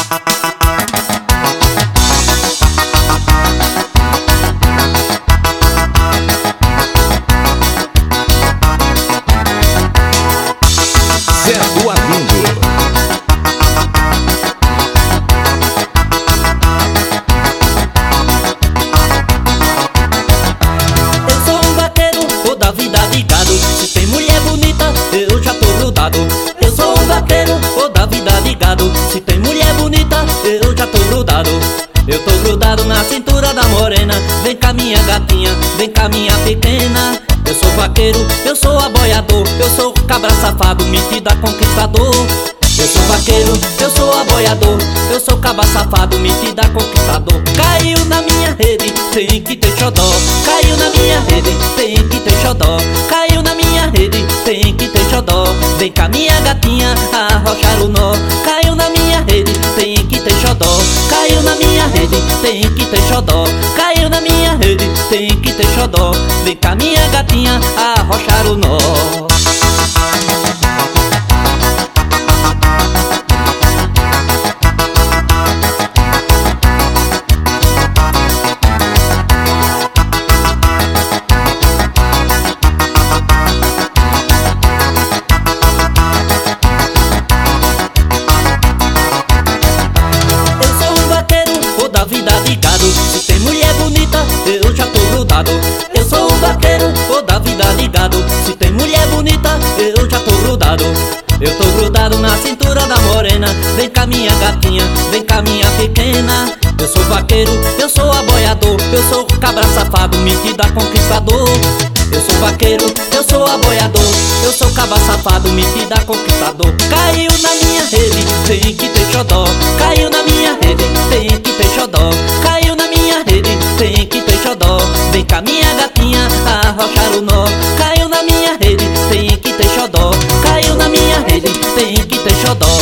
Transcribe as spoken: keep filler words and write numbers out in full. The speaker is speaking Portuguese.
Eu sou um vaqueiro, ô da vida ligado. Se tem mulher bonita, eu já tô grudado. Eu tô grudado na cintura da morena. Vem cá minha gatinha, vem cá minha pequena. Eu sou vaqueiro, eu sou aboiador. Eu sou cabra safado, metida conquistador. Eu sou vaqueiro, eu sou aboiador. Eu sou cabra safado, metida conquistador. Caiu na minha rede, tem que ter xodó. Caiu na minha rede, tem que ter xodó. Caiu na minha rede, tem que ter xodó. Vem cá minha gatinha, arrochar o nó. Caiu na minha rede, tem que ter xodó. Caiu na minha rede, tem que ter xodó. Caiu na minha rede, tem que ter xodó. Vem cá minha gatinha, arrochar o nó. Se tem mulher bonita, eu já tô grudado. Eu sou um vaqueiro, ô da vida ligado. Se tem mulher bonita, eu já tô grudado. Eu tô grudado na cintura da morena. Vem cá minha gatinha, vem cá minha pequena. Eu sou vaqueiro, eu sou aboiador. Eu sou cabra safado, metida conquistador. Eu sou vaqueiro, eu sou aboiador. Eu sou cabra safado, metida conquistador. Caiu na minha rede, tem que ter xodó. Caiu na minha rede, tem que ter xodó. Caiu na minha rede, tem que ter xodó. Vem cá minha gatinha, arrochar o nó. Caiu na minha rede, tem que ter xodó. Caiu na minha rede, tem que ter xodó.